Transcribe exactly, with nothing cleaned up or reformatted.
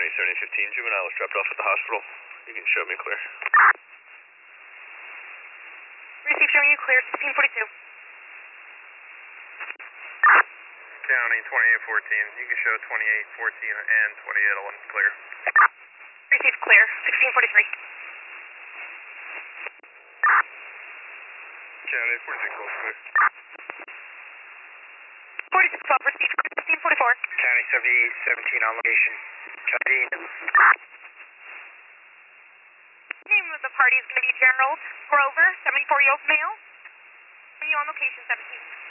County seventy fifteen, juvenile was dropped off at the hospital. You can show me clear. Receive showing you clear, sixteen forty-two. County twenty-eight fourteen, you can show twenty-eight fourteen and twenty-eight eleven clear. Receive clear, sixteen forty-three. County forty-six twelve clear. forty-six twelve, receive sixteen forty-four. County seventy-eight seventeen on location. County. Name of the party is going to be Gerald Grover, seventy-four year old male. Are you on location seventeen?